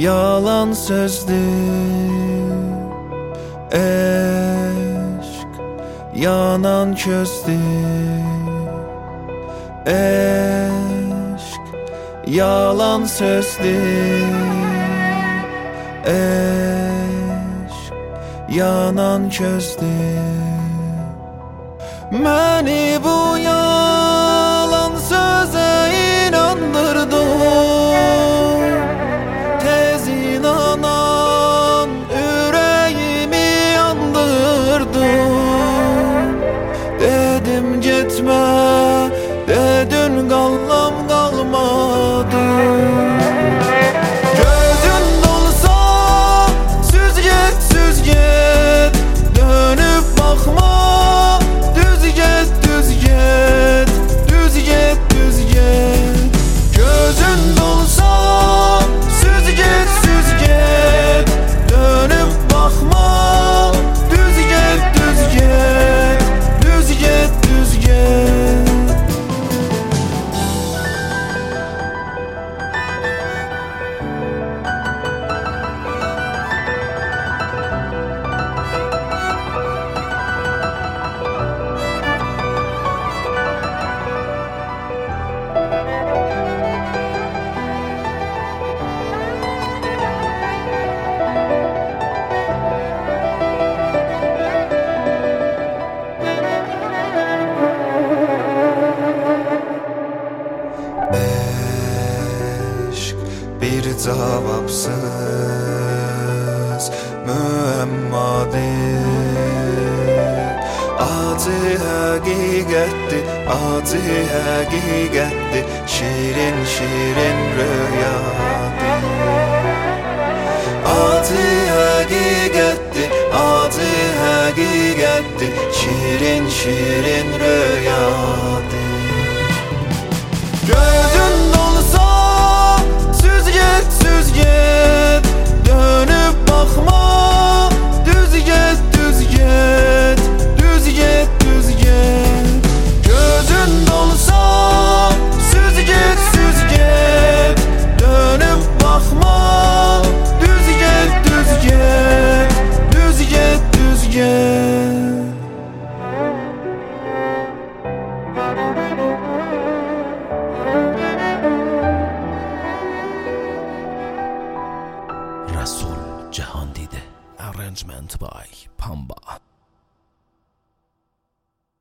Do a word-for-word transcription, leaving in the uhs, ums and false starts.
yalan sözdür. Eşq yanan közdür. Eşq yalan sözdür. Eşq yanan közdür. Məni bu yalan sözə inandırdın. Tez inanan ürəyimi yandırdın. Dedim getmə, dedin qallam qalmadı. Gözün dolsa süz get, süz get, dönüb baxma. Eşq bir cavabsız müəmmadır. Acı həqiqətdir, acı həqiqətdir, şirin şirin rüyadır. Acı həqiqətdir, acı həqiqətdir, şirin şirin rüyadır. Gözün dolsa süz get, süz get, dönüb baxma. Düz get, düz get, düz get, düz get. Gözün dolsa süz get, süz get, dönüb baxma. Düz get, düz get, düz get, düz get. Rasul Jahandide. Arrangement by Pamba.